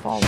Wall.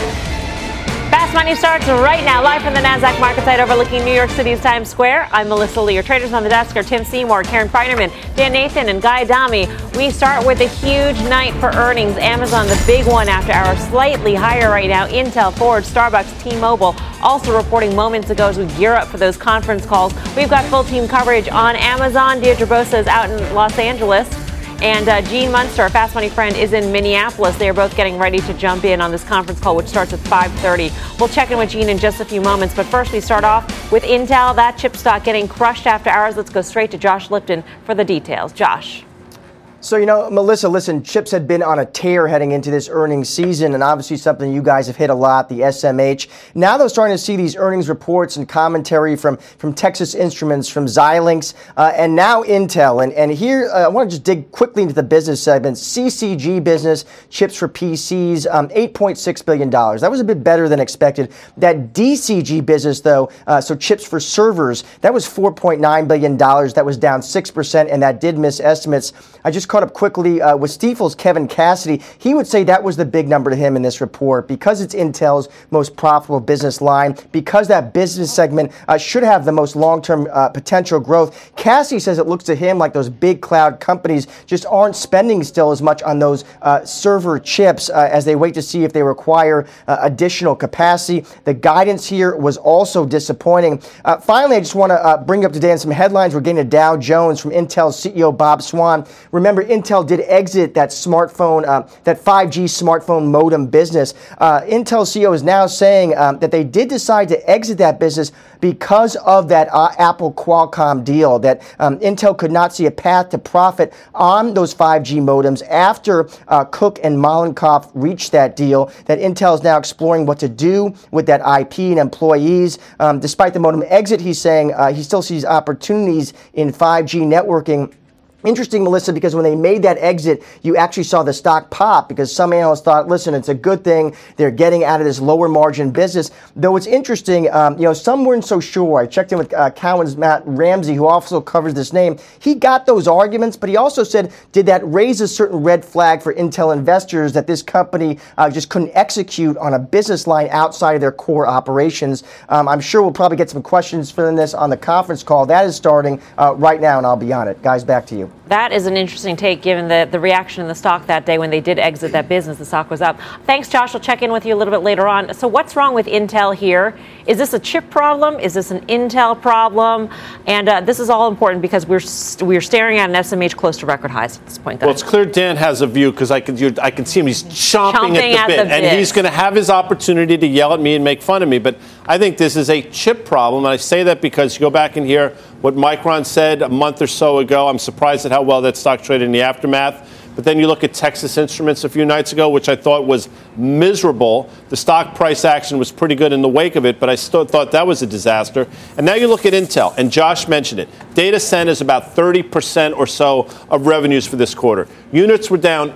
Fast Money starts right now, live from the NASDAQ market site overlooking New York City's Times Square. I'm Melissa Lee. Your traders on the desk are Tim Seymour, Karen Feinerman, Dan Nathan, and Guy Adami. We start with a huge night for earnings. Amazon, the big one after hours, slightly higher right now. Intel, Ford, Starbucks, T-Mobile, also reporting moments ago as we gear up for those conference calls. We've got full team coverage on Amazon. Deirdre Bosa is out in Los Angeles. And Gene Munster, a Fast Money friend, is in Minneapolis. They are both getting ready to jump in on this conference call, which starts at 5:30. We'll check in with Gene in just a few moments. But first, we start off with Intel. That chip stock getting crushed after hours. Let's go straight to Josh Lipton for the details. Josh. So, Melissa, listen, chips had been on a tear heading into this earnings season, and obviously something you guys have hit a lot, the SMH. Now they're starting to see these earnings reports and commentary from Texas Instruments, from Xilinx, and now Intel. And here, I want to just dig quickly into the business segments. CCG business, chips for PCs, $8.6 billion. That was a bit better than expected. That DCG business, though, so chips for servers, that was $4.9 billion. That was down 6%, and that did miss estimates. I just caught up quickly with Stifel's Kevin Cassidy. He would say that was the big number to him in this report because it's Intel's most profitable business line, because that business segment should have the most long-term potential growth. Cassidy says it looks to him like those big cloud companies just aren't spending still as much on those server chips as they wait to see if they require additional capacity. The guidance here was also disappointing. Finally, I just want to bring up today some headlines. We're getting a Dow Jones from Intel's CEO Bob Swan. Remember, Intel did exit that smartphone, that 5G smartphone modem business. Intel CEO is now saying that they did decide to exit that business because of that Apple Qualcomm deal, that Intel could not see a path to profit on those 5G modems after Cook and Malenkov reached that deal, that Intel is now exploring what to do with that IP and employees. Despite the modem exit, he's saying he still sees opportunities in 5G networking. Interesting, Melissa, because when they made that exit, you actually saw the stock pop because some analysts thought, listen, it's a good thing they're getting out of this lower margin business. Though it's interesting, some weren't so sure. I checked in with Cowen's Matt Ramsey, who also covers this name. He got those arguments, but he also said, did that raise a certain red flag for Intel investors that this company just couldn't execute on a business line outside of their core operations? I'm sure we'll probably get some questions for this on the conference call. That is starting right now, and I'll be on it. Guys, back to you. That is an interesting take, given the reaction in the stock that day when they did exit that business. The stock was up. Thanks, Josh. I'll check in with you a little bit later on. So what's wrong with Intel here? Is this a chip problem? Is this an Intel problem? And this is all important because we're staring at an SMH close to record highs at this point. Well, it's clear Dan has a view because I can see him. He's chomping at the bit. And he's going to have his opportunity to yell at me and make fun of me. But I think this is a chip problem. And I say that because you go back and hear what Micron said a month or so ago. I'm surprised at how well that stock traded in the aftermath. But then you look at Texas Instruments a few nights ago, which I thought was miserable. The stock price action was pretty good in the wake of it, but I still thought that was a disaster. And now you look at Intel, and Josh mentioned it. Data center is about 30% or so of revenues for this quarter. Units were down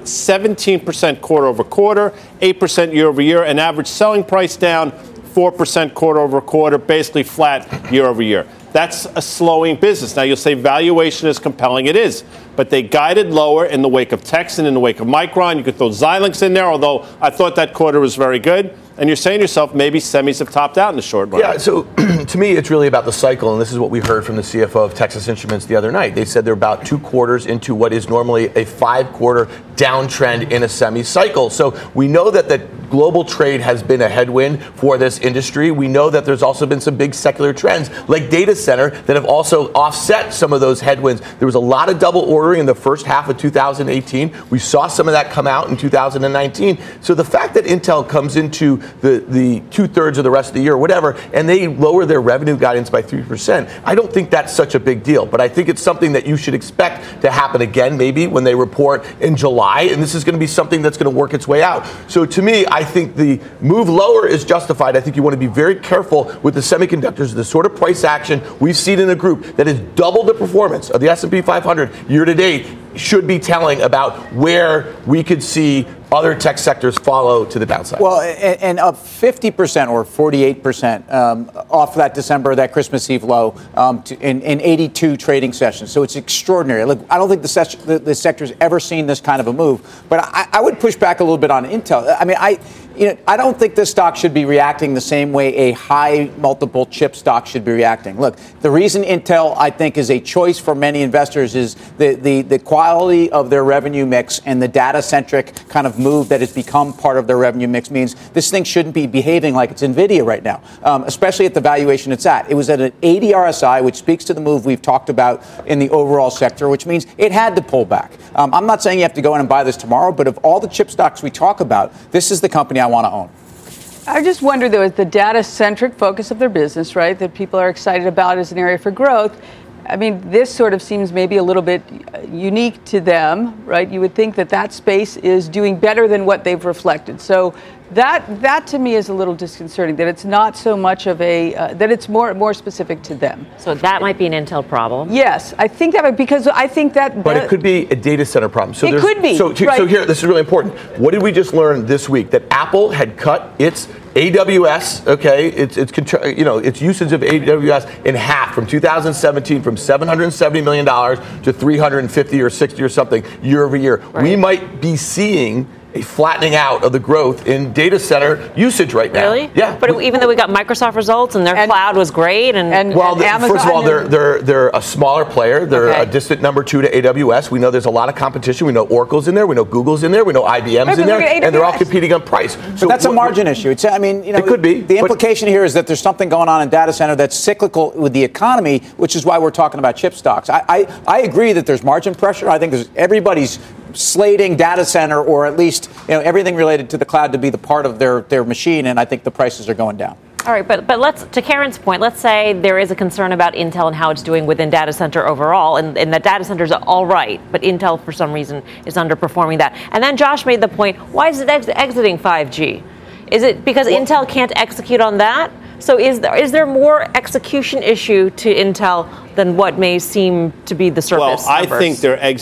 17% quarter over quarter, 8% year over year, and average selling price down 4% quarter over quarter, basically flat year over year. That's a slowing business. Now, you'll say valuation is compelling. It is. But they guided lower in the wake of Texan, in the wake of Micron. You could throw Xilinx in there, although I thought that quarter was very good. And you're saying to yourself, maybe semis have topped out in the short run. Yeah, so to me, it's really about the cycle. And this is what we heard from the CFO of Texas Instruments the other night. They said they're about 2 quarters into what is normally a 5-quarter downtrend in a semi cycle. So we know that the global trade has been a headwind for this industry. We know that there's also been some big secular trends like data center that have also offset some of those headwinds. There was a lot of double ordering in the first half of 2018. We saw some of that come out in 2019. So the fact that Intel comes into the 2/3 of the rest of the year or whatever, and they lower their revenue guidance by 3%, I don't think that's such a big deal. But I think it's something that you should expect to happen again, maybe when they report in July, and this is going to be something that's going to work its way out. So to me, I think the move lower is justified. I think you want to be very careful with the semiconductors, the sort of price action we've seen in a group that has doubled the performance of the S&P 500 year to date should be telling about where we could see other tech sectors follow to the downside. Well, and up 50% or 48% off that December, that Christmas Eve low in 82 trading sessions. So it's extraordinary. Look, I don't think the sector's ever seen this kind of a move. But I would push back a little bit on Intel. I mean, I don't think this stock should be reacting the same way a high multiple chip stock should be reacting. Look, the reason Intel, I think, is a choice for many investors is the quality of their revenue mix, and the data-centric kind of move that has become part of their revenue mix means this thing shouldn't be behaving like it's NVIDIA right now, especially at the valuation it's at. It was at an 80 RSI, which speaks to the move we've talked about in the overall sector, which means it had to pull back. I'm not saying you have to go in and buy this tomorrow, but of all the chip stocks we talk about, this is the company I want to own. I just wonder, though, is the data-centric focus of their business, right, that people are excited about as an area for growth. I mean, this sort of seems maybe a little bit unique to them, right? You would think that space is doing better than what they've reflected. So that to me is a little disconcerting, that it's not so much of that it's more specific to them. So that might be an Intel problem. Yes, I think that, because I think that. But it could be a data center problem. So it could be. So here, this is really important. What did we just learn this week? That Apple had cut its AWS, okay, its usage of AWS in half from 2017, from $770 million to 350 or 60 or something year over year. Right. We might be seeing a flattening out of the growth in data center usage right now. Really? Yeah. But even though we got Microsoft results and their cloud was great, Amazon, first of all, they're a smaller player. They're a distant number 2 to AWS. We know there's a lot of competition. We know Oracle's in there. We know Google's in there. We know IBM's in there, and they're all competing on price. So that's a margin issue. It could be. The implication here is that there's something going on in data center that's cyclical with the economy, which is why we're talking about chip stocks. I agree that there's margin pressure. I think everybody's slating data center, or at least everything related to the cloud, to be the part of their machine, and I think the prices are going down. All right, but let's, to Karen's point, let's say there is a concern about Intel and how it's doing within data center overall, and that data centers are all right, but Intel for some reason is underperforming that. And then Josh made the point, why is it exiting 5G? Is it because Intel can't execute on that? So is there more execution issue to Intel than what may seem to be the surface? Well, I think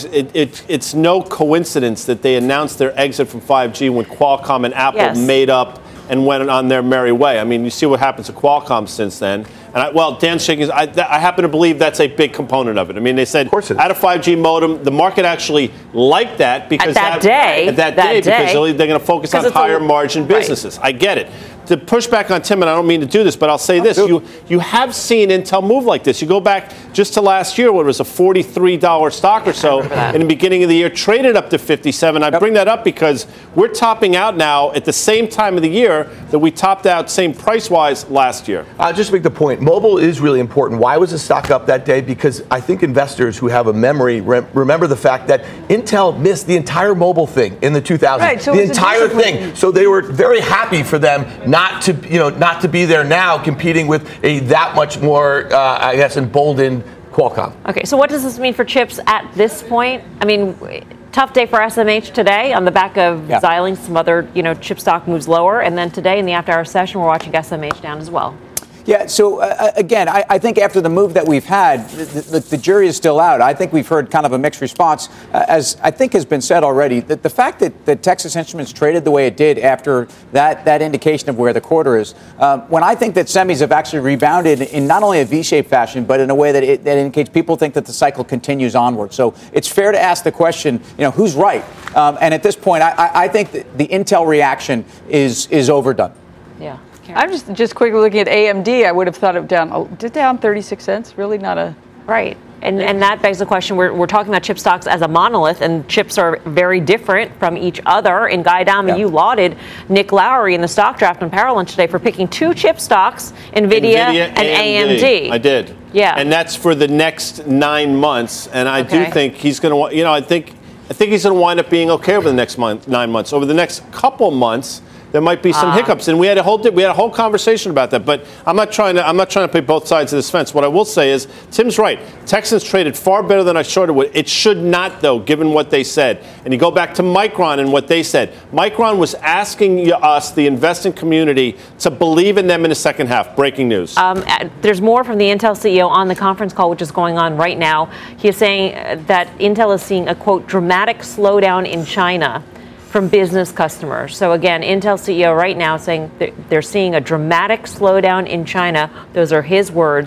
it's no coincidence that they announced their exit from 5G when Qualcomm and Apple made up and went on their merry way. I mean, you see what happens to Qualcomm since then. And Dan's shaking. I happen to believe that's a big component of it. I mean, they said out of 5G modem, the market actually liked that because that day because they're going to focus on higher margin businesses. Right. I get it. To push back on Tim, and I don't mean to do this, but I'll say this. You have seen Intel move like this. You go back just to last year when it was a $43 stock or so in the beginning of the year, traded up to 57. I bring that up because we're topping out now at the same time of the year that we topped out same price-wise last year. I'll just make the point. Mobile is really important. Why was the stock up that day? Because I think investors who have a memory remember the fact that Intel missed the entire mobile thing in the 2000s. Right, so the entire thing. So they were very happy for them not to be there now, competing with a that much more, emboldened Qualcomm. Okay, so what does this mean for chips at this point? I mean, tough day for SMH today on the back of Xilinx. Some other, chip stock moves lower, and then today in the after-hour session, we're watching SMH down as well. Yeah, so again, I think after the move that we've had, the jury is still out. I think we've heard kind of a mixed response. As I think has been said already, the fact that Texas Instruments traded the way it did after that indication of where the quarter is, when I think that semis have actually rebounded in not only a V-shaped fashion, but in a way that indicates people think that the cycle continues onward. So it's fair to ask the question, who's right? And at this point, I think that the Intel reaction is overdone. Yeah. I'm just quickly looking at AMD. I would have thought it down 36 cents. Really not a... Right. And that begs the question, we're talking about chip stocks as a monolith, and chips are very different from each other. And Guy Dami, you lauded Nick Lowry in the stock draft on Power Lunch today for picking 2 chip stocks, NVIDIA and AMD. I did. Yeah. And that's for the next 9 months. And I do think he's going to, I think he's going to wind up being okay over the next 9 months. Over the next couple months, there might be some hiccups, and we had a whole conversation about that. But I'm not trying to play both sides of this fence. What I will say is, Tim's right. Texans traded far better than I thought it would. It should not, though, given what they said. And you go back to Micron and what they said. Micron was asking us, the investing community, to believe in them in the second half. Breaking news. There's more from the Intel CEO on the conference call, which is going on right now. He is saying that Intel is seeing a quote dramatic slowdown in China from business customers. So again, Intel CEO right now saying they're seeing a dramatic slowdown in China. Those are his words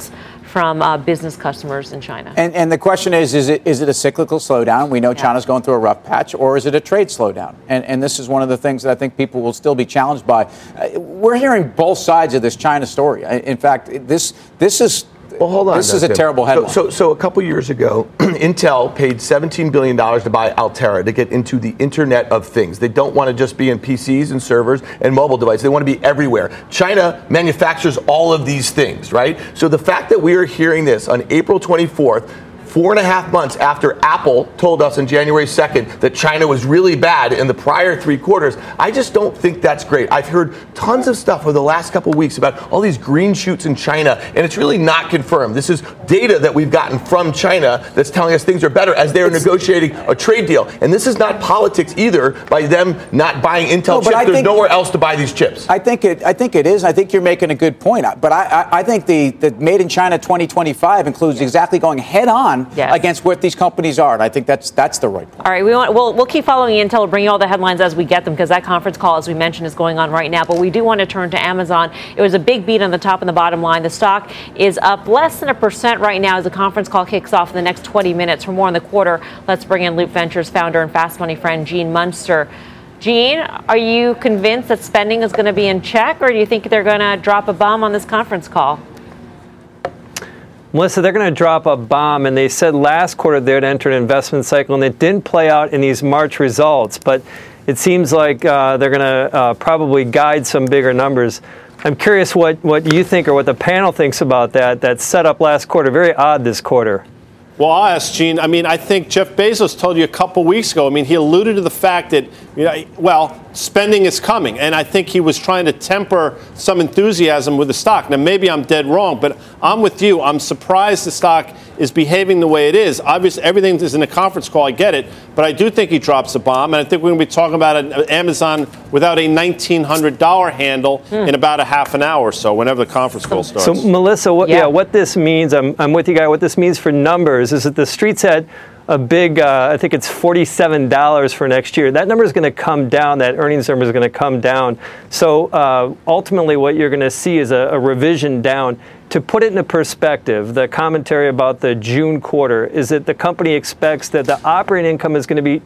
from business customers in China. And the question is it a cyclical slowdown? We know China's going through a rough patch, or is it a trade slowdown? And this is one of the things that I think people will still be challenged by. We're hearing both sides of this China story. In fact, this is... Well, hold on. This is a terrible headline. So a couple years ago, Intel paid $17 billion to buy Altera to get into the Internet of Things. They don't want to just be in PCs and servers and mobile devices. They want to be everywhere. China manufactures all of these things, right? So the fact that we are hearing this on April 24th, 4.5 months after Apple told us on January 2nd that China was really bad in the prior 3 quarters, I just don't think that's great. I've heard tons of stuff over the last couple of weeks about all these green shoots in China, and it's really not confirmed. This is data that we've gotten from China that's telling us things are better as they're negotiating a trade deal. And this is not politics either by them not buying Intel chips. There's nowhere else to buy these chips. I think it is. I think you're making a good point. But I think the Made in China 2025 includes exactly going head on against what these companies are. And I think that's the right point. All right, we'll keep following Intel. We'll bring you all the headlines as we get them, because that conference call, as we mentioned, is going on right now. But we do want to turn to Amazon. It was a big beat on the top and the bottom line. The stock is up less than 1% right now as the conference call kicks off in the next 20 minutes. For more on the quarter, let's bring in Loop Ventures founder and Fast Money friend Gene Munster. Gene, are you convinced that spending is going to be in check, or do you think they're going to drop a bomb on this conference call? Melissa, they're going to drop a bomb, and they said last quarter they'd enter an investment cycle, and it didn't play out in these March results. But it seems like they're going to probably guide some bigger numbers. I'm curious what you think or what the panel thinks about that set up last quarter. Very odd this quarter. Well, I'll ask Gene. I mean, I think Jeff Bezos told you a couple weeks ago. I mean, he alluded to the fact that, spending is coming. And I think he was trying to temper some enthusiasm with the stock. Now, maybe I'm dead wrong, but I'm with you. I'm surprised the stock is behaving the way it is. Obviously, everything is in a conference call. I get it. But I do think he drops a bomb. And I think we're going to be talking about Amazon without a $1,900 handle in about a half an hour or so, whenever the conference call starts. So, Melissa, what this means, I'm with you, Guy. What this means for numbers is that the streets had a big, I think it's $47 for next year. That number is going to come down. That earnings number is going to come down. So ultimately what you're going to see is a revision down. To put it into perspective, the commentary about the June quarter is that the company expects that the operating income is going to be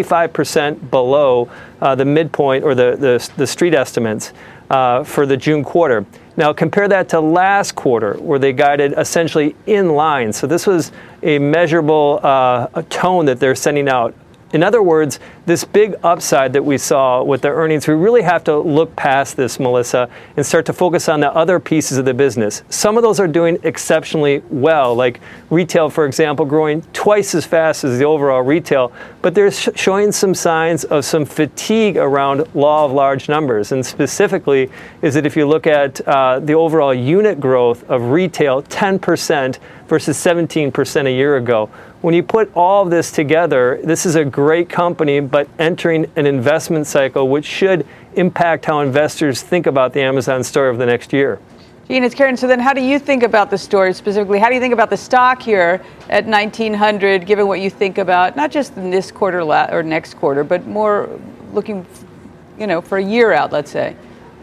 25% below the midpoint or the street estimates for the June quarter. Now, compare that to last quarter, where they guided essentially in line. So this was a measurable tone that they're sending out. In other words, this big upside that we saw with the earnings, we really have to look past this, Melissa, and start to focus on the other pieces of the business. Some of those are doing exceptionally well, like retail, for example, growing twice as fast as the overall retail, but they're showing some signs of some fatigue around law of large numbers. And specifically is that if you look at the overall unit growth of retail, 10% versus 17% a year ago. When you put all of this together, this is a great company, but entering an investment cycle, which should impact how investors think about the Amazon story over the next year. Gene, it's Karen. So then how do you think about the story specifically? How do you think about the stock here at 1,900, given what you think about, not just in this quarter or next quarter, but more looking, for a year out, let's say?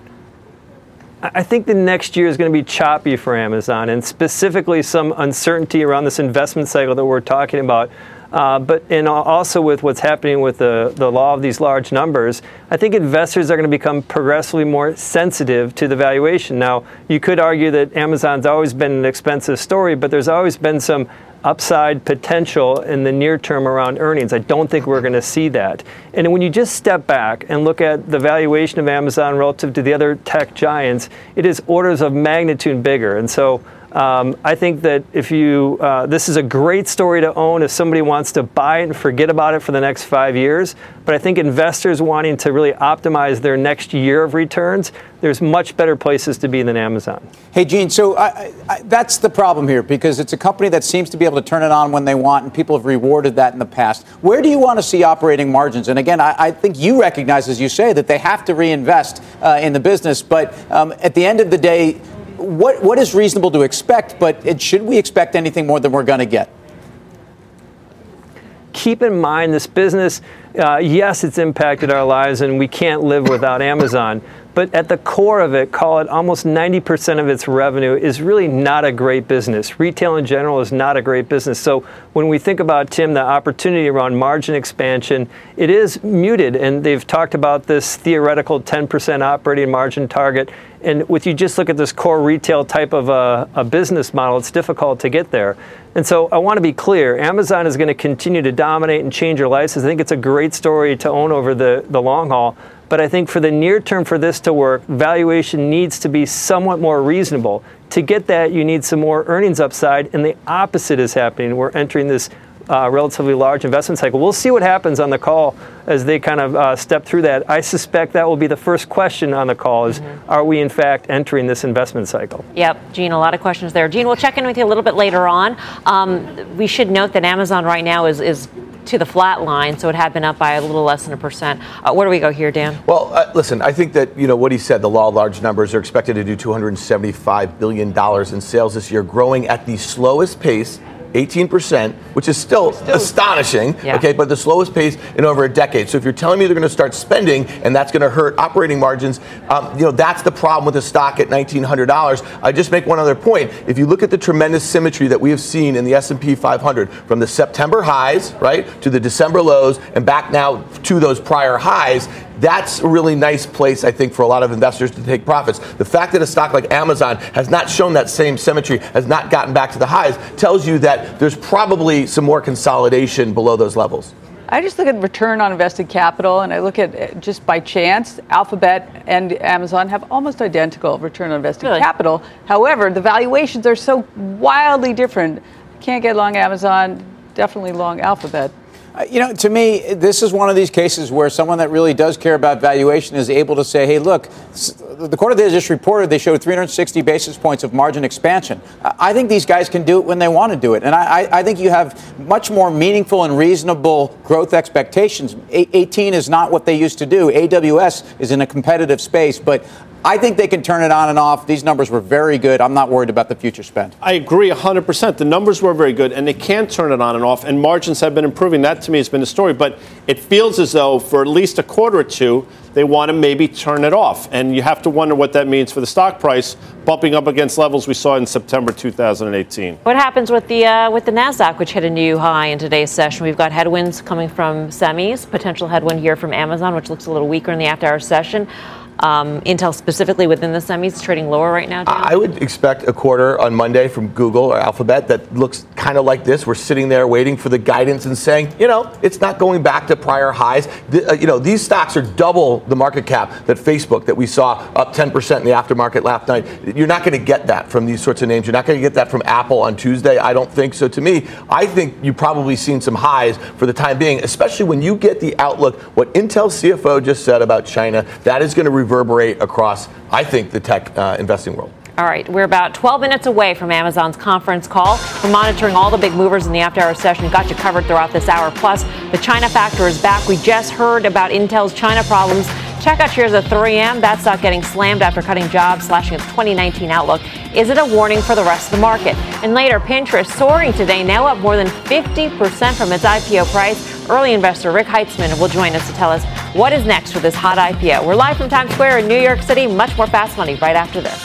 I think the next year is going to be choppy for Amazon, and specifically some uncertainty around this investment cycle that we're talking about. But also with what's happening with the law of these large numbers, I think investors are going to become progressively more sensitive to the valuation. Now, you could argue that Amazon's always been an expensive story, but there's always been some upside potential in the near term around earnings. I don't think we're going to see that. And when you just step back and look at the valuation of Amazon relative to the other tech giants, it is orders of magnitude bigger. And so I think that if this is a great story to own if somebody wants to buy it and forget about it for the next 5 years. But I think investors wanting to really optimize their next year of returns, there's much better places to be than Amazon. Hey, Gene, so that's the problem here, because it's a company that seems to be able to turn it on when they want, and people have rewarded that in the past. Where do you want to see operating margins? And again, I think you recognize, as you say, that they have to reinvest in the business. But at the end of the day, what is reasonable to expect, but should we expect anything more than we're going to get? Keep in mind this business, yes, it's impacted our lives and we can't live without Amazon, But at the core of it, call it almost 90% of its revenue is really not a great business. Retail in general is not a great business. So when we think about, Tim, the opportunity around margin expansion, it is muted. And they've talked about this theoretical 10% operating margin target. And if you just look at this core retail type of a business model, it's difficult to get there. And so I want to be clear, Amazon is going to continue to dominate and change your lives. I think it's a great story to own over the long haul. But I think for the near term, for this to work, valuation needs to be somewhat more reasonable. To get that, you need some more earnings upside, and the opposite is happening. We're entering this relatively large investment cycle. We'll see what happens on the call as they kind of step through that. I suspect that will be the first question on the call is, are we in fact entering this investment cycle? Yep, Gene, a lot of questions there. Gene, we'll check in with you a little bit later on. We should note that Amazon right now is to the flat line, so it had been up by a little less than 1%. Where do we go here, Dan? Well, listen, I think that, what he said, the law of large numbers, are expected to do $275 billion in sales this year, growing at the slowest pace, 18%, which is still astonishing, okay, but the slowest pace in over a decade. So if you're telling me they're going to start spending and that's going to hurt operating margins, that's the problem with the stock at $1,900. I just make one other point. If you look at the tremendous symmetry that we have seen in the S&P 500 from the September highs, right, to the December lows and back now to those prior highs, that's a really nice place, I think, for a lot of investors to take profits. The fact that a stock like Amazon has not shown that same symmetry, has not gotten back to the highs, tells you that there's probably some more consolidation below those levels. I just look at return on invested capital, and I look at, just by chance, Alphabet and Amazon have almost identical return on invested capital. However, the valuations are so wildly different. Can't get long Amazon, definitely long Alphabet. To me, this is one of these cases where someone that really does care about valuation is able to say, hey, look, the quarter they just reported, they showed 360 basis points of margin expansion. I think these guys can do it when they want to do it. And I think you have much more meaningful and reasonable growth expectations. 18 is not what they used to do. AWS is in a competitive space, but I think they can turn it on and off. These numbers were very good. I'm not worried about the future spend. I agree 100%. The numbers were very good, and they can turn it on and off, and margins have been improving. That, to me, has been the story. But it feels as though for at least a quarter or two, they want to maybe turn it off. And you have to wonder what that means for the stock price, bumping up against levels we saw in September 2018. What happens with the NASDAQ, which hit a new high in today's session? We've got headwinds coming from semis, potential headwind here from Amazon, which looks a little weaker in the after-hour session. Intel specifically within the semis trading lower right now, Dan? I would expect a quarter on Monday from Google or Alphabet that looks kind of like this. We're sitting there waiting for the guidance and saying, it's not going back to prior highs. These stocks are double the market cap that Facebook that we saw up 10% in the aftermarket last night. You're not going to get that from these sorts of names. You're not going to get that from Apple on Tuesday. I don't think so. To me, I think you've probably seen some highs for the time being, especially when you get the outlook, what Intel's CFO just said about China. That is going to reverberate across, I think, the tech investing world. All right, we're about 12 minutes away from Amazon's conference call. We're monitoring all the big movers in the after-hour session. Got you covered throughout this hour. Plus, the China factor is back. We just heard about Intel's China problems. Check out shares of 3M. That stock getting slammed after cutting jobs, slashing its 2019 outlook. Is it a warning for the rest of the market? And later, Pinterest soaring today, now up more than 50% from its IPO price. Early investor Rick Heitzman will join us to tell us what is next for this hot IPO. We're live from Times Square in New York City. Much more Fast Money right after this.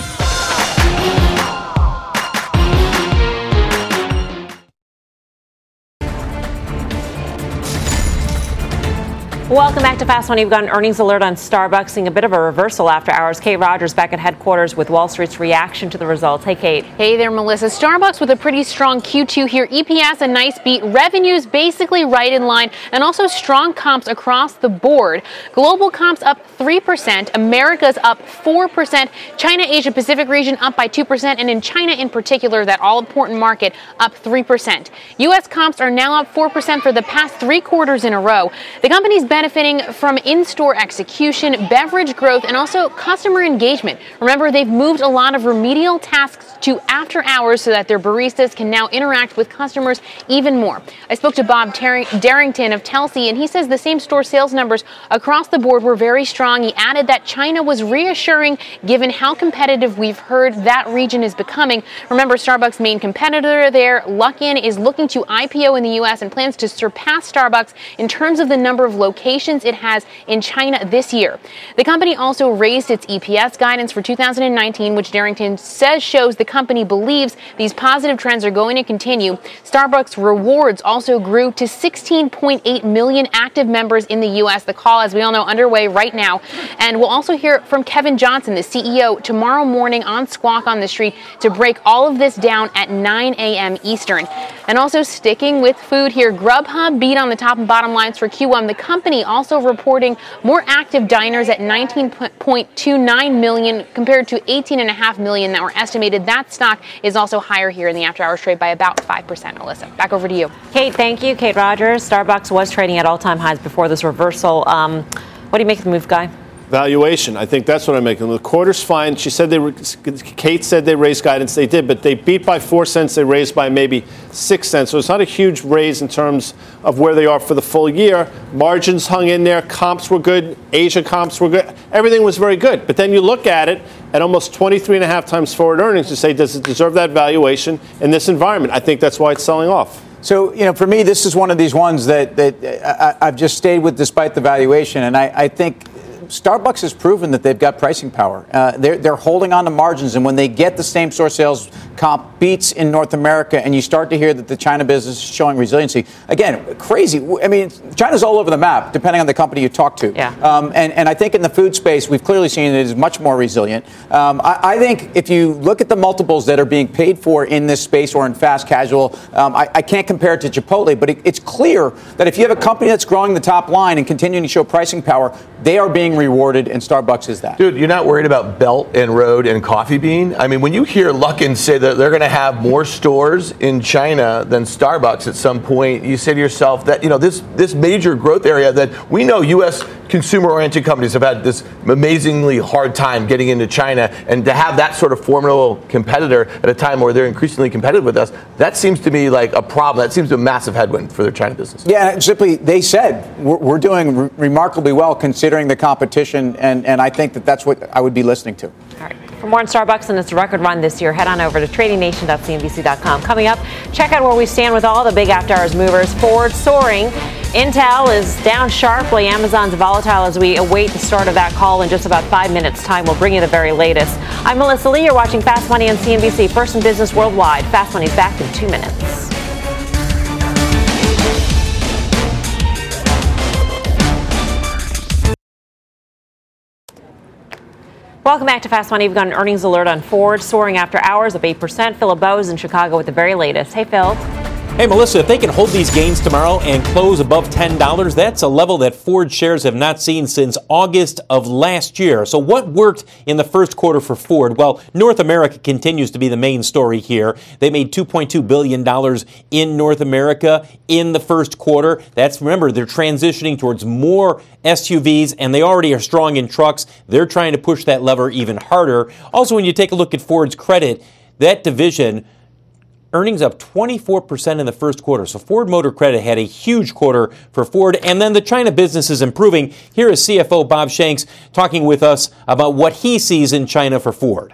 Welcome back to Fast Money. We've got an earnings alert on Starbucks, seeing a bit of a reversal after hours. Kate Rogers back at headquarters with Wall Street's reaction to the results. Hey, Kate. Hey there, Melissa. Starbucks with a pretty strong Q2 here. EPS, a nice beat. Revenues basically right in line, and also strong comps across the board. Global comps up 3%. America's up 4%. China, Asia Pacific region up by 2%. And in China in particular, that all-important market, up 3%. U.S. comps are now up 4% for the past 3 quarters in a row. The company's benefiting from in-store execution, beverage growth, and also customer engagement. Remember, they've moved a lot of remedial tasks to after hours so that their baristas can now interact with customers even more. I spoke to Bob Darrington of Telsey, and he says the same-store sales numbers across the board were very strong. He added that China was reassuring given how competitive we've heard that region is becoming. Remember, Starbucks' main competitor there, Luckin, is looking to IPO in the U.S. and plans to surpass Starbucks in terms of the number of locations locations it has in China this year. The company also raised its EPS guidance for 2019, which Darrington says shows the company believes these positive trends are going to continue. Starbucks Rewards also grew to 16.8 million active members in the U.S. The call, as we all know, underway right now. And we'll also hear from Kevin Johnson, the CEO, tomorrow morning on Squawk on the Street to break all of this down at 9 a.m. Eastern. And also sticking with food here, Grubhub beat on the top and bottom lines for Q1. The company also reporting more active diners at 19.29 million compared to 18.5 million that were estimated. That stock is also higher here in the after-hours trade by about 5%. Melissa, back over to you. Kate, thank you. Kate Rogers. Starbucks was trading at all-time highs before this reversal. What do you make of the move, Guy? Valuation. I think that's what I'm making. The quarter's fine. Kate said they raised guidance. They did, but they beat by 4 cents. They raised by maybe 6 cents. So it's not a huge raise in terms of where they are for the full year. Margins hung in there. Comps were good. Asia comps were good. Everything was very good. But then you look at it at almost 23.5 times forward earnings to say, does it deserve that valuation in this environment? I think that's why it's selling off. So, for me, this is one of these ones that I've just stayed with despite the valuation. And I think Starbucks has proven that they've got pricing power. They're holding on to margins, and when they get the same-store sales comp beats in North America, and you start to hear that the China business is showing resiliency, again, crazy. I mean, China's all over the map, depending on the company you talk to. Yeah. And I think in the food space, we've clearly seen it is much more resilient. I think if you look at the multiples that are being paid for in this space or in fast casual, I can't compare it to Chipotle, but it's clear that if you have a company that's growing the top line and continuing to show pricing power, they are being rewarded, and Starbucks is that. Dude, you're not worried about Belt and Road and Coffee Bean? I mean, when you hear Luckin say that they're going to have more stores in China than Starbucks at some point, you say to yourself that, this major growth area that we know U.S. consumer-oriented companies have had this amazingly hard time getting into China, and to have that sort of formidable competitor at a time where they're increasingly competitive with us, that seems to me like a problem. That seems to be a massive headwind for their China business. Yeah, simply, they said, we're doing remarkably well considering the competition, and I think that's what I would be listening to. All right. For more on Starbucks and its record run this year, head on over to tradingnation.cnbc.com. Coming up, check out where we stand with all the big after-hours movers. Ford soaring. Intel is down sharply. Amazon's volatile as we await the start of that call in just about 5 minutes' time. We'll bring you the very latest. I'm Melissa Lee. You're watching Fast Money on CNBC. First in business worldwide. Fast Money's back in 2 minutes. Welcome back to Fast Money. We've got an earnings alert on Ford soaring after hours of 8%. Phil Bowes in Chicago with the very latest. Hey, Phil. Hey, Melissa, if they can hold these gains tomorrow and close above $10, that's a level that Ford shares have not seen since August of last year. So what worked in the first quarter for Ford? Well, North America continues to be the main story here. They made $2.2 billion in North America in the first quarter. Remember, they're transitioning towards more SUVs, and they already are strong in trucks. They're trying to push that lever even harder. Also, when you take a look at Ford's credit, that division, earnings up 24% in the first quarter. So Ford Motor Credit had a huge quarter for Ford. And then the China business is improving. Here is CFO Bob Shanks talking with us about what he sees in China for Ford.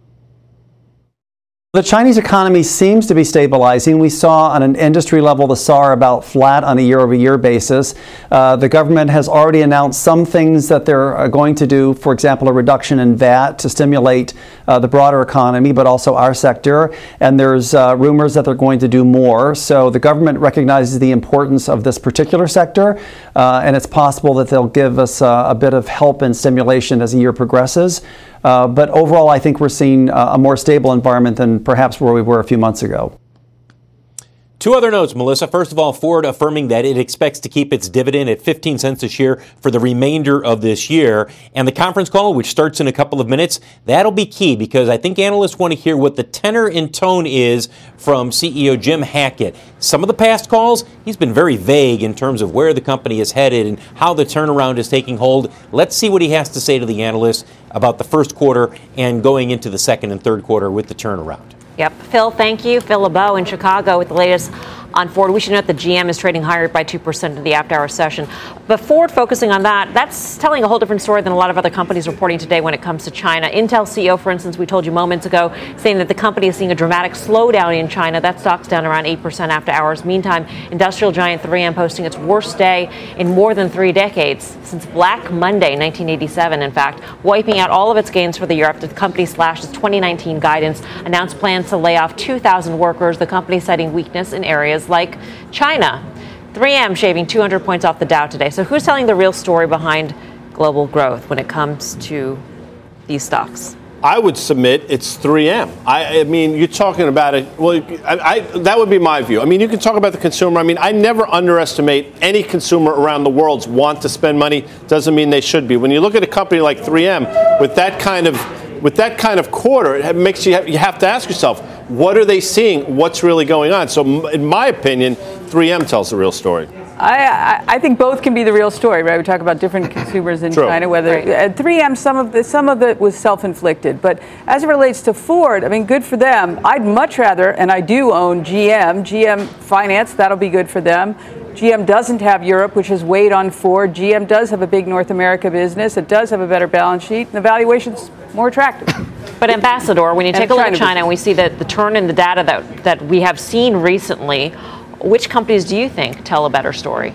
The Chinese economy seems to be stabilizing. We saw on an industry level the SAAR about flat on a year-over-year basis. The government has already announced some things that they're going to do, for example, a reduction in VAT to stimulate the broader economy, but also our sector. And there's rumors that they're going to do more. So the government recognizes the importance of this particular sector, and it's possible that they'll give us a bit of help and stimulation as the year progresses. But overall, I think we're seeing a more stable environment than perhaps where we were a few months ago. Two other notes, Melissa. First of all, Ford affirming that it expects to keep its dividend at 15 cents a share for the remainder of this year. And the conference call, which starts in a couple of minutes, that'll be key because I think analysts want to hear what the tenor and tone is from CEO Jim Hackett. Some of the past calls, he's been very vague in terms of where the company is headed and how the turnaround is taking hold. Let's see what he has to say to the analysts about the first quarter and going into the second and third quarter with the turnaround. Yep. Phil, thank you. Phil LeBeau in Chicago with the latest on Ford. We should note that GM is trading higher by 2% in the after-hour session. But Ford focusing on that's telling a whole different story than a lot of other companies reporting today when it comes to China. Intel CEO, for instance, we told you moments ago, saying that the company is seeing a dramatic slowdown in China. That stock's down around 8% after hours. Meantime, industrial giant 3M posting its worst day in more than 3 decades, since Black Monday, 1987, in fact, wiping out all of its gains for the year after the company slashed its 2019 guidance, announced plans to lay off 2,000 workers, the company citing weakness in areas like China. 3M shaving 200 points off the Dow today. So who's telling the real story behind global growth when it comes to these stocks? I would submit it's 3M. I mean, you're talking about it. Well, that would be my view. I mean, you can talk about the consumer. I mean, I never underestimate any consumer around the world's want to spend money. Doesn't mean they should be. When you look at a company like 3M with that kind of quarter, it makes you have to ask yourself, what are they seeing? What's really going on? So, in my opinion, 3M tells the real story. I think both can be the real story, right? We talk about different consumers in China. Whether at 3M, some of it was self-inflicted, but as it relates to Ford, I mean, good for them. I'd much rather, and I do own GM Finance. That'll be good for them. GM doesn't have Europe, which has weighed on Ford. GM does have a big North America business. It does have a better balance sheet, and the valuation's more attractive. But Ambassador, when you take a look at China and we see that the turn in the data that we have seen recently, which companies do you think tell a better story?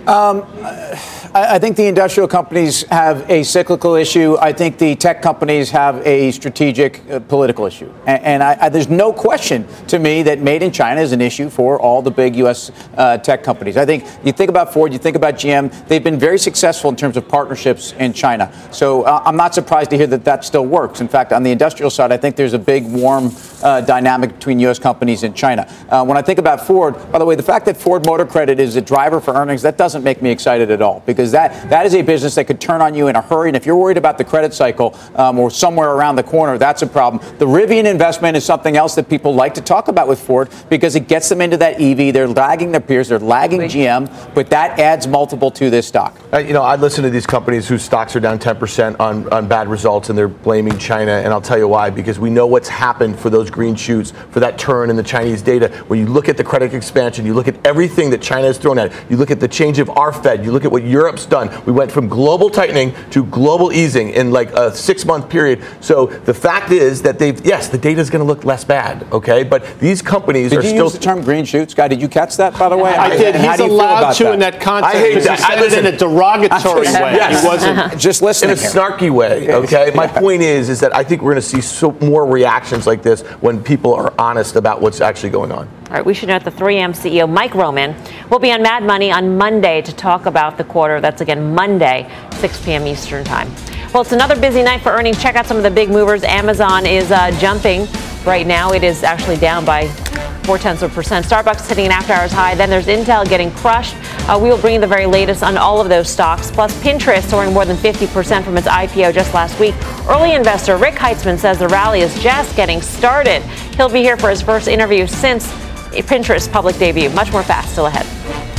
I think the industrial companies have a cyclical issue. I think the tech companies have a strategic political issue. And there's no question to me that made in China is an issue for all the big U.S. Tech companies. I think you think about Ford, you think about GM, they've been very successful in terms of partnerships in China. So I'm not surprised to hear that still works. In fact, on the industrial side, I think there's a big warm dynamic between U.S. companies and China. When I think about Ford, by the way, the fact that Ford Motor Credit is a driver for earnings, that doesn't make me excited at all, because that is a business that could turn on you in a hurry. And if you're worried about the credit cycle or somewhere around the corner, that's a problem. The Rivian investment is something else that people like to talk about with Ford because it gets them into that EV. They're lagging their peers. They're lagging GM, but that adds multiple to this stock. I listen to these companies whose stocks are down 10% on bad results, and they're blaming China. And I'll tell you why, because we know what's happened for those green shoots, for that turn in the Chinese data. When you look at the credit expansion, you look at everything that China has thrown at it. You look at the change of our Fed. You look at what Europe's done. We went from global tightening to global easing in like a 6-month period. So the fact is that the data is going to look less bad, okay? But these companies are still... Did you use the term green shoots? Guy, did you catch that, by the way? I did. He's allowed to in that context. I hate that. He said it in a derogatory way. Yes. He wasn't... Just listening. In a snarky way, okay? My point is that I think we're going to see more reactions like this when people are honest about what's actually going on. All right, we should note the 3M CEO, Mike Roman, will be on Mad Money on Monday to talk about the quarter. That's, again, Monday, 6 p.m. Eastern time. Well, it's another busy night for earnings. Check out some of the big movers. Amazon is jumping right now. It is actually down by 0.4%. Starbucks hitting an after-hours high. Then there's Intel getting crushed. We will bring you the very latest on all of those stocks. Plus, Pinterest soaring more than 50% from its IPO just last week. Early investor Rick Heitzmann says the rally is just getting started. He'll be here for his first interview since Pinterest's public debut. Much more fast still ahead.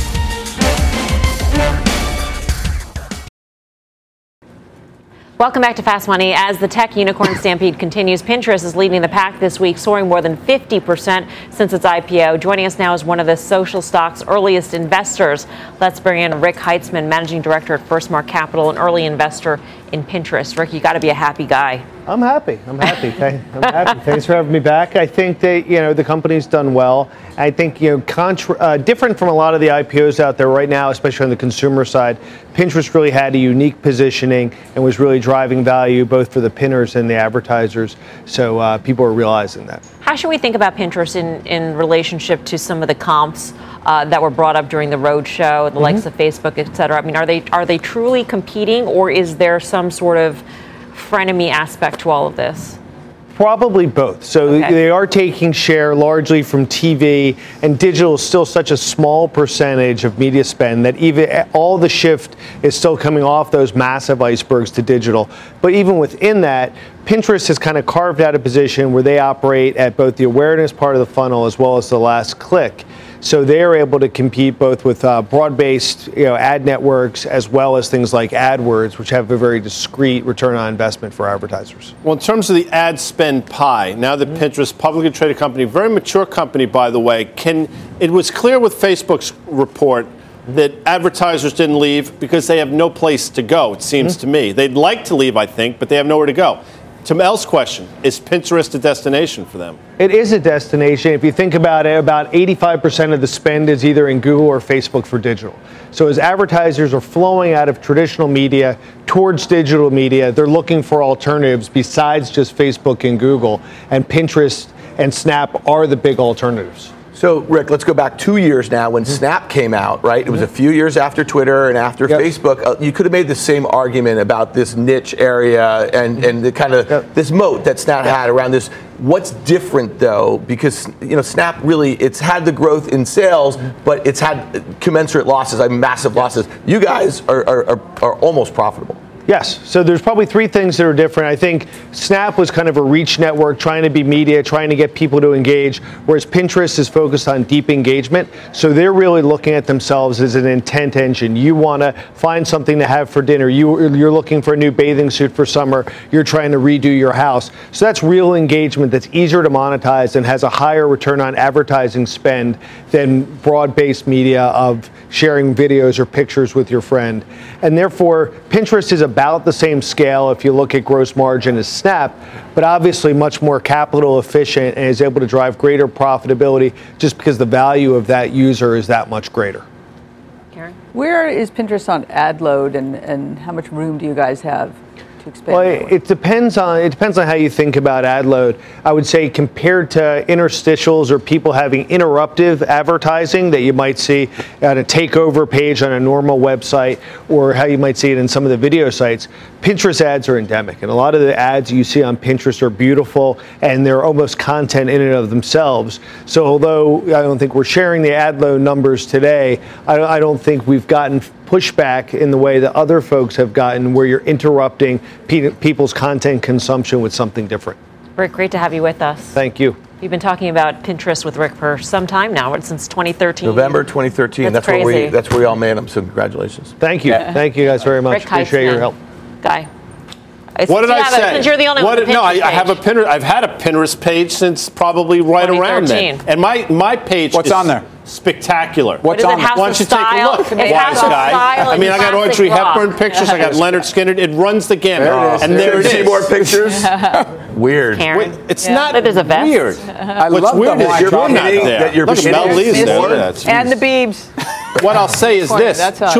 Welcome back to Fast Money. As the tech unicorn stampede continues, Pinterest is leading the pack this week, soaring more than 50% since its IPO. Joining us now is one of the social stock's earliest investors. Let's bring in Rick Heitzmann, Managing Director at Firstmark Capital, an early investor in Pinterest. Rick, you got to be a happy guy. I'm happy. I'm happy. Thanks for having me back. I think that, the company's done well. I think, different from a lot of the IPOs out there right now, especially on the consumer side, Pinterest really had a unique positioning and was really driving value both for the pinners and the advertisers. So people are realizing that. How should we think about Pinterest in relationship to some of the comps that were brought up during the roadshow, the likes of Facebook, et cetera? I mean, are they truly competing, or is there some sort of frenemy aspect to all of this? Probably both. So They are taking share largely from TV, and digital is still such a small percentage of media spend that even all the shift is still coming off those massive icebergs to digital. But even within that, Pinterest has kind of carved out a position where they operate at both the awareness part of the funnel as well as the last click. So they're able to compete both with broad-based ad networks as well as things like AdWords, which have a very discrete return on investment for advertisers. Well, in terms of the ad spend pie, now that Pinterest, publicly traded company, very mature company, by the way, it was clear with Facebook's report that advertisers didn't leave because they have no place to go, it seems to me. They'd like to leave, I think, but they have nowhere to go. To Mel's question, is Pinterest a destination for them? It is a destination. If you think about it, about 85% of the spend is either in Google or Facebook for digital. So as advertisers are flowing out of traditional media towards digital media, they're looking for alternatives besides just Facebook and Google. And Pinterest and Snap are the big alternatives. So, Rick, let's go back 2 years now when Snap came out, right? It was a few years after Twitter and after Facebook. You could have made the same argument about this niche area and the kind of this moat that Snap had around this. What's different, though? Because, Snap really, it's had the growth in sales, but it's had commensurate losses, massive losses. You guys are almost profitable. Yes. So there's probably three things that are different. I think Snap was kind of a reach network, trying to be media, trying to get people to engage, whereas Pinterest is focused on deep engagement. So they're really looking at themselves as an intent engine. You want to find something to have for dinner. You're looking for a new bathing suit for summer. You're trying to redo your house. So that's real engagement that's easier to monetize and has a higher return on advertising spend than broad-based media of sharing videos or pictures with your friend. And therefore, Pinterest is about the same scale if you look at gross margin as Snap, but obviously much more capital efficient and is able to drive greater profitability just because the value of that user is that much greater. Karen? Where is Pinterest on ad load and how much room do you guys have to expand? Well, it depends on how you think about ad load. I would say compared to interstitials or people having interruptive advertising that you might see at a takeover page on a normal website or how you might see it in some of the video sites, Pinterest ads are endemic. And a lot of the ads you see on Pinterest are beautiful and they're almost content in and of themselves. So although I don't think we're sharing the ad load numbers today, I don't think we've gotten pushback in the way that other folks have gotten where you're interrupting people's content consumption with something different. Rick, great to have you with us. Thank you. You've been talking about Pinterest with Rick for some time now, since 2013. November 2013. That's where we all made them. So congratulations. Thank you. Yeah. Thank you guys very much. Rick Appreciate your help. Guy. What did I say? Since you're the only one. No, I have a Pinterest. I've had a Pinterest page since probably right around then. And my page. What's on there? Spectacular. What's on there? Why don't you take a look? Wise guy. I mean, I got Audrey Hepburn pictures. I got Leonard Skinner. It runs the gamut. And there it is. See more pictures? Weird. Karen. It's not there's a vest. weird. What's weird is you're not there. Look at Mel Lee's there. And the Beebs. What I'll say is this,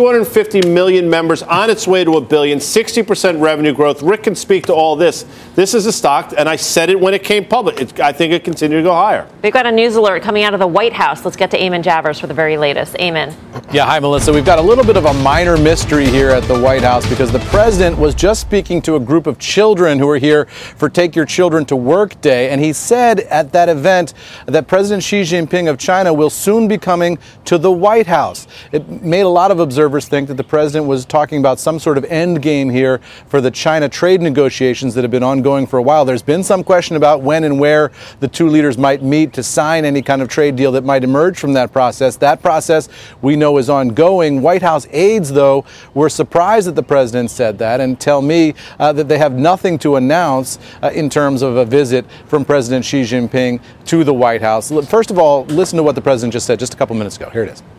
250 million members on its way to $1 billion, 60% revenue growth. Rick can speak to all this. This is a stock, and I said it when it came public. I think it continued to go higher. We've got a news alert coming out of the White House. Let's get to Eamon Javers for the very latest. Eamon. Yeah, hi, Melissa. We've got a little bit of a minor mystery here at the White House because the president was just speaking to a group of children who are here for Take Your Children to Work Day, and he said at that event that President Xi Jinping of China will soon be coming to the White House. It made a lot of observers think that the president was talking about some sort of end game here for the China trade negotiations that have been ongoing for a while. There's been some question about when and where the two leaders might meet to sign any kind of trade deal that might emerge from that process. That process we know is ongoing. White House aides, though, were surprised that the president said that and tell me that they have nothing to announce in terms of a visit from President Xi Jinping to the White House. First of all, listen to what the president just said just a couple minutes ago. Here it is.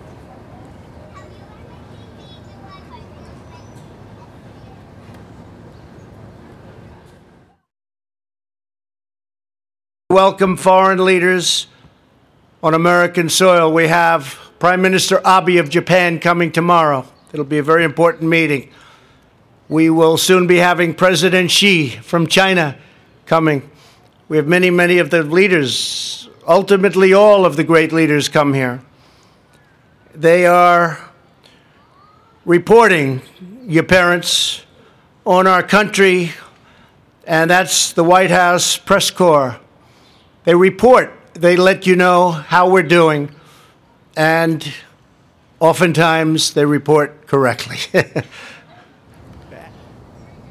Welcome foreign leaders on American soil. We have Prime Minister Abe of Japan coming tomorrow. It'll be a very important meeting. We will soon be having President Xi from China coming. We have many, many of the leaders. Ultimately, all of the great leaders come here. They are reporting, your parents, on our country, and that's the White House press corps. They report, they let you know how we're doing, and oftentimes they report correctly.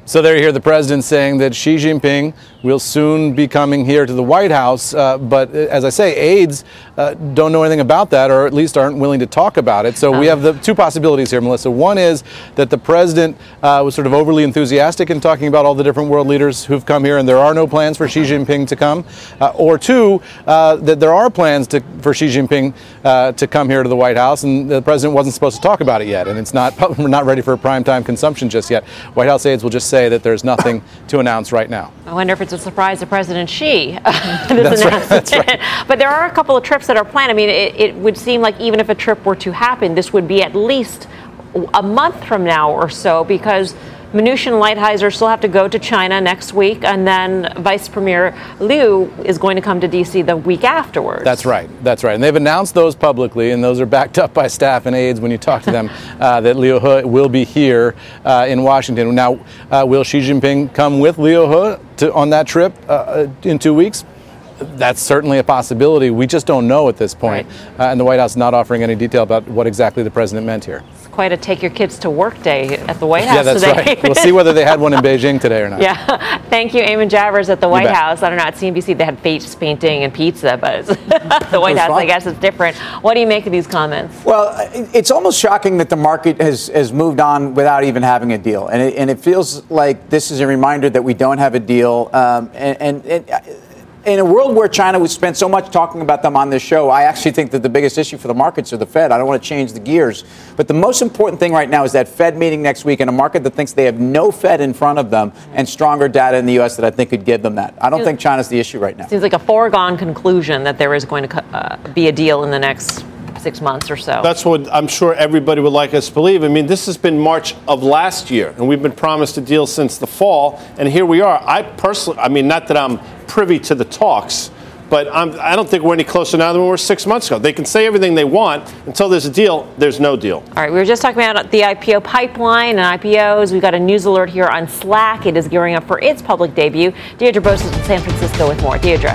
So there you hear the president saying that Xi Jinping will soon be coming here to the White House. But as I say, aides don't know anything about that, or at least aren't willing to talk about it. So we have the two possibilities here, Melissa. One is that the president was sort of overly enthusiastic in talking about all the different world leaders who've come here, and there are no plans for Xi Jinping to come. Or two, that there are plans for Xi Jinping to come here to the White House, and the president wasn't supposed to talk about it yet, and we're not ready for primetime consumption just yet. White House aides will just say that there's nothing to announce right now. I wonder if it's a surprise to President Xi. That's right. But there are a couple of trips that are planned. I mean, it would seem like even if a trip were to happen, this would be at least a month from now or so, because Mnuchin and Lighthizer still have to go to China next week, and then Vice Premier Liu is going to come to D.C. the week afterwards. That's right. And they've announced those publicly, and those are backed up by staff and aides when you talk to them, that Liu He will be here in Washington. Now, will Xi Jinping come with Liu He on that trip in 2 weeks? That's certainly a possibility. We just don't know at this point. Right. And the White House is not offering any detail about what exactly the president meant here. It's quite a take your kids to work day at the White House today. Yeah, that's right. We'll see whether they had one in Beijing today or not. Yeah. Thank you, Eamon Javers at the White House. I don't know, at CNBC they had face painting and pizza, but the White House, I guess, is different. What do you make of these comments? Well, it's almost shocking that the market has moved on without even having a deal. And it feels like this is a reminder that we don't have a deal. In a world where China, we spent so much talking about them on this show, I actually think that the biggest issue for the markets are the Fed. I don't want to change the gears. But the most important thing right now is that Fed meeting next week in a market that thinks they have no Fed in front of them and stronger data in the U.S. that I think could give them that. I don't think China's the issue right now. Seems like a foregone conclusion that there is going to be a deal in the next 6 months or so. That's what I'm sure everybody would like us to believe. I mean, this has been March of last year, and we've been promised a deal since the fall, and here we are. I personally, I mean, not that I'm privy to the talks, but I don't think we're any closer now than we were 6 months ago. They can say everything they want. Until there's a deal, there's no deal. All right, we were just talking about the IPO pipeline and IPOs. We've got a news alert here on Slack. It is gearing up for its public debut. Deirdre Bosa in San Francisco with more. Deirdre.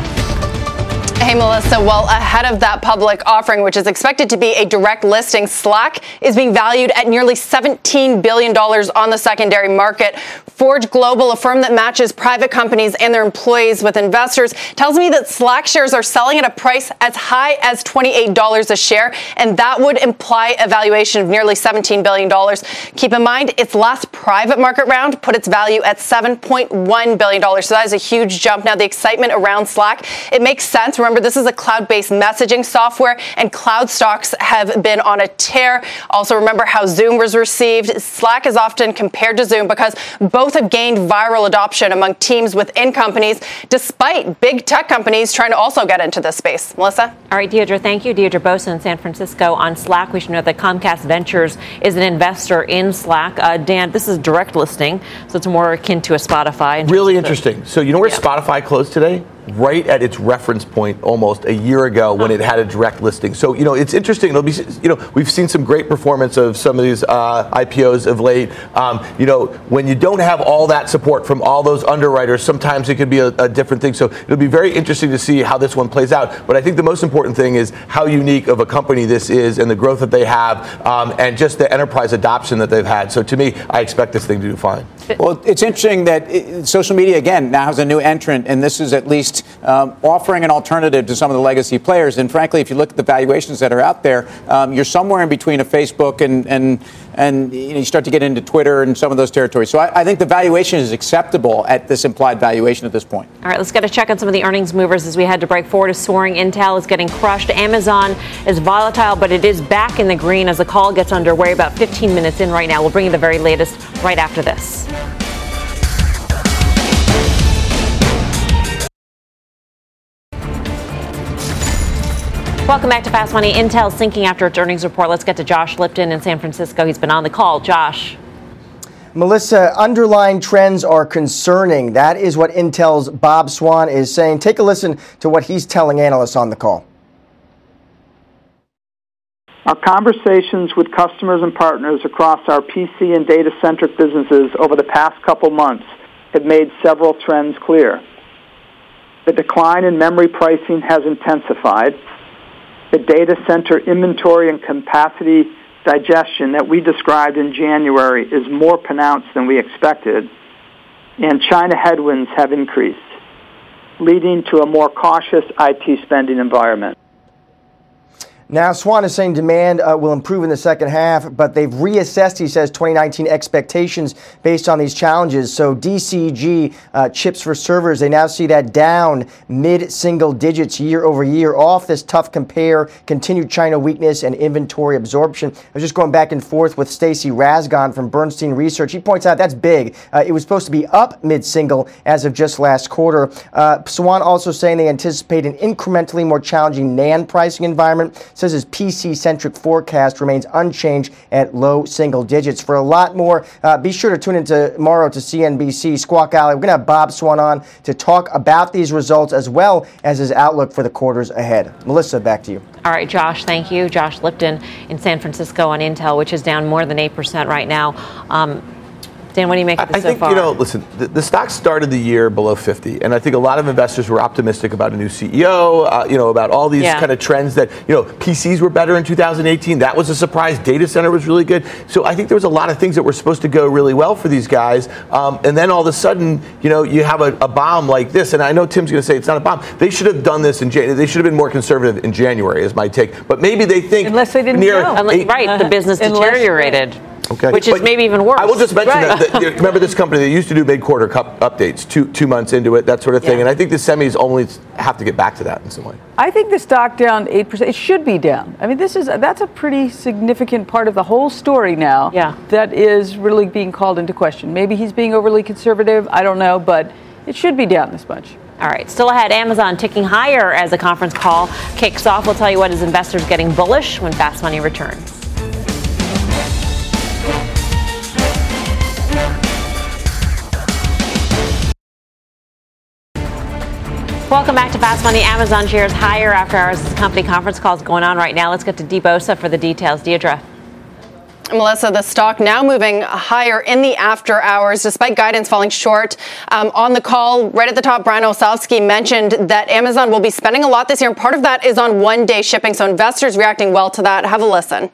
Hey, Melissa. Well, ahead of that public offering, which is expected to be a direct listing, Slack is being valued at nearly $17 billion on the secondary market. Forge Global, a firm that matches private companies and their employees with investors, tells me that Slack shares are selling at a price as high as $28 a share, and that would imply a valuation of nearly $17 billion. Keep in mind, its last private market round put its value at $7.1 billion. So that is a huge jump. Now, the excitement around Slack, it makes sense. Remember, this is a cloud-based messaging software, and cloud stocks have been on a tear. Also, remember how Zoom was received. Slack is often compared to Zoom because both have gained viral adoption among teams within companies, despite big tech companies trying to also get into this space. Melissa? All right, Deirdre, thank you. Deirdre Bosa in San Francisco on Slack. We should know that Comcast Ventures is an investor in Slack. Dan, this is direct listing, so it's more akin to a Spotify. Really interesting. So you know where Spotify closed today? Right at its reference point almost a year ago when it had a direct listing. So, you know, it's interesting. It'll be, you know, we've seen some great performance of some of these IPOs of late. You know, when you don't have all that support from all those underwriters, sometimes it could be a different thing. So it'll be very interesting to see how this one plays out. But I think the most important thing is how unique of a company this is and the growth that they have and just the enterprise adoption that they've had. So to me, I expect this thing to do fine. Well, it's interesting that social media, again, now has a new entrant, and this is at least offering an alternative to some of the legacy players. And frankly, if you look at the valuations that are out there, you're somewhere in between a Facebook and you know, you start to get into Twitter and some of those territories. So I think the valuation is acceptable at this implied valuation at this point. All right, let's get a check on some of the earnings movers as we head to break. Ford is soaring. Intel is getting crushed. Amazon is volatile, but it is back in the green as the call gets underway about 15 minutes in right now. We'll bring you the very latest right after this. Welcome back to Fast Money. Intel sinking after its earnings report. Let's get to Josh Lipton in San Francisco. He's been on the call. Josh. Melissa, underlying trends are concerning. That is what Intel's Bob Swan is saying. Take a listen to what he's telling analysts on the call. Our conversations with customers and partners across our PC and data-centric businesses over the past couple months have made several trends clear. The decline in memory pricing has intensified. The data center inventory and capacity digestion that we described in January is more pronounced than we expected. and China headwinds have increased, leading to a more cautious IT spending environment. Now, Swan is saying demand will improve in the second half, but they've reassessed, he says, 2019 expectations based on these challenges. So DCG chips for servers, they now see that down mid-single digits year over year off this tough compare, continued China weakness, and inventory absorption. I was just going back and forth with Stacy Rasgon from Bernstein Research. He points out that's big. It was supposed to be up mid-single as of just last quarter. Swan also saying they anticipate an incrementally more challenging NAND pricing environment. Says his PC-centric forecast remains unchanged at low single digits. For a lot more, be sure to tune in tomorrow to CNBC Squawk Alley. We're going to have Bob Swan on to talk about these results as well as his outlook for the quarters ahead. Melissa, back to you. All right, Josh, thank you. Josh Lipton in San Francisco on Intel, which is down more than 8% right now. Dan, what do you make of this so far? I think, listen, the stock started the year below 50, and I think a lot of investors were optimistic about a new CEO, about all these kind of trends that, PCs were better in 2018. That was a surprise. Data center was really good. So I think there was a lot of things that were supposed to go really well for these guys. And then all of a sudden, you have a bomb like this. And I know Tim's going to say it's not a bomb. They should have done this in January. They should have been more conservative in January, is my take. But maybe they think. Unless they didn't know. Right, the business deteriorated. Okay. Which is maybe even worse. I will just mention that remember this company, they used to do mid-quarter updates, two months into it, that sort of thing. And I think the semis only have to get back to that in some way. I think the stock down 8%. It should be down. I mean, that's a pretty significant part of the whole story now. Yeah. That is really being called into question. Maybe he's being overly conservative. I don't know, but it should be down this much. All right, still ahead, Amazon ticking higher as the conference call kicks off. We'll tell you what is investors getting bullish when Fast Money returns. Welcome back to Fast Money. Amazon shares higher after hours as the company conference call is going on right now. Let's get to Dee Bosa for the details. Deirdre. Melissa, the stock now moving higher in the after hours, despite guidance falling short. On the call, right at the top, Brian Olsavsky mentioned that Amazon will be spending a lot this year, and part of that is on one-day shipping. So investors reacting well to that. Have a listen.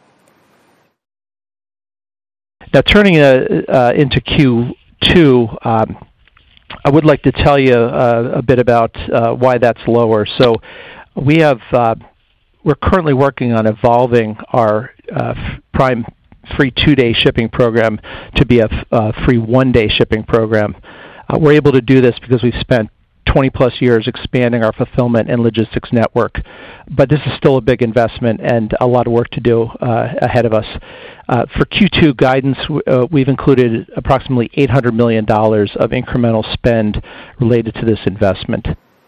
Now, turning into Q2, I would like to tell you a bit about why that's lower. So we're currently working on evolving our Prime free 2-day shipping program to be a free 1-day shipping program. We're able to do this because we've spent 20 plus years expanding our fulfillment and logistics network. But this is still a big investment and a lot of work to do ahead of us. For Q2 guidance, we've included approximately $800 million of incremental spend related to this investment.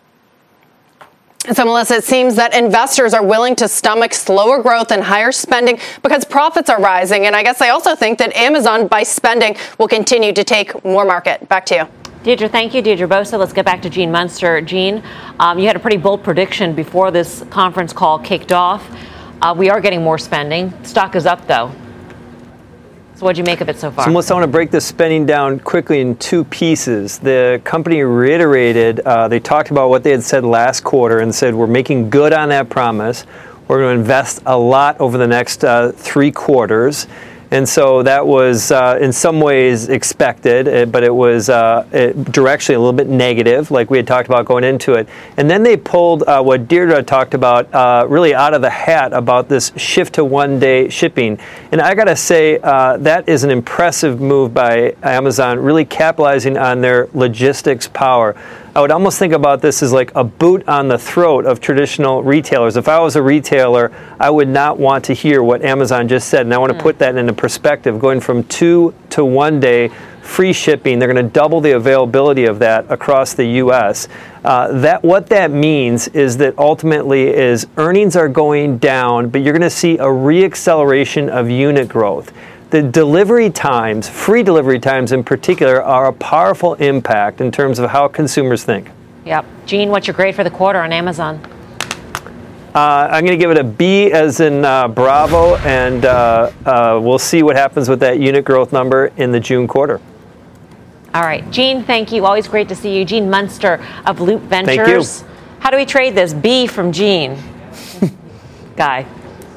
So, Melissa, it seems that investors are willing to stomach slower growth and higher spending because profits are rising. And I guess I also think that Amazon, by spending, will continue to take more market. Back to you. Deirdre, thank you. Deirdre Bosa. Let's get back to Gene Munster. Gene, you had a pretty bold prediction before this conference call kicked off. We are getting more spending. Stock is up, though. So what do you make of it so far? So, Melissa, I want to break this spending down quickly in two pieces. The company reiterated, they talked about what they had said last quarter and said, we're making good on that promise. We're going to invest a lot over the next 3 quarters. And so that was in some ways expected, but it was directionally a little bit negative, like we had talked about going into it. And then they pulled what Deirdre talked about really out of the hat about this shift to 1-day shipping. And I got to say, that is an impressive move by Amazon, really capitalizing on their logistics power. I would almost think about this as like a boot on the throat of traditional retailers. If I was a retailer, I would not want to hear what Amazon just said. And I want to put that into perspective. Going from 2 to 1 day free shipping, they're going to double the availability of that across the U.S. What that means is that ultimately is earnings are going down, but you're going to see a reacceleration of unit growth. The delivery times, free delivery times in particular, are a powerful impact in terms of how consumers think. Yep. Gene, what's your grade for the quarter on Amazon? I'm going to give it a B as in Bravo, and we'll see what happens with that unit growth number in the June quarter. All right. Gene, thank you. Always great to see you. Gene Munster of Loop Ventures. Thank you. How do we trade this? B from Gene. Guy.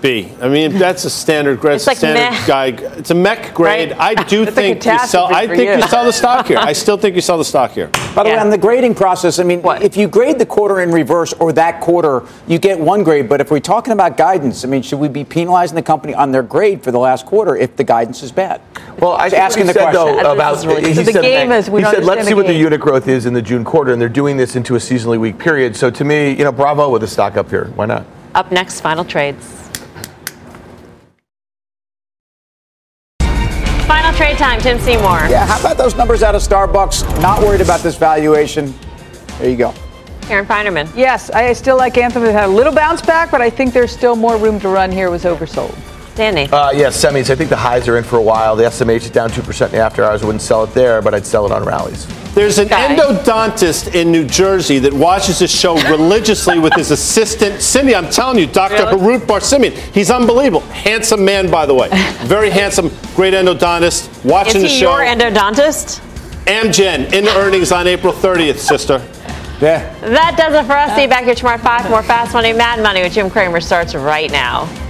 B. I mean, that's a standard grade. It's like meh. Guy. It's a mech grade. Right? I do think you sell. I think you sell the stock here. I still think you sell the stock here. By the way, on the grading process, I mean, if you grade the quarter in reverse or that quarter, you get one grade. But if we're talking about guidance, I mean, should we be penalizing the company on their grade for the last quarter if the guidance is bad? Well, I think asking what he the said, question. though, about he said, let's see what the unit growth is in the June quarter, and they're doing this into a seasonally weak period. So to me, bravo with the stock up here. Why not? Up next, final trades. Final trade time, Tim Seymour. Yeah, how about those numbers out of Starbucks? Not worried about this valuation. There you go. Karen Feinerman. Yes, I still like Anthem. It had a little bounce back, but I think there's still more room to run here. It was oversold. Danny. Semis. I think the highs are in for a while. The SMH is down 2% in the after hours. I wouldn't sell it there, but I'd sell it on rallies. There's an endodontist in New Jersey that watches this show religiously with his assistant, Cindy. I'm telling you, Dr. Harut Barsimian. He's unbelievable. Handsome man, by the way. Very handsome, great endodontist. Watching the show. Is he your endodontist? Amgen in earnings on April 30th, sister. Yeah. That does it for us. See you back here tomorrow at 5. More Fast Money, Mad Money with Jim Cramer starts right now.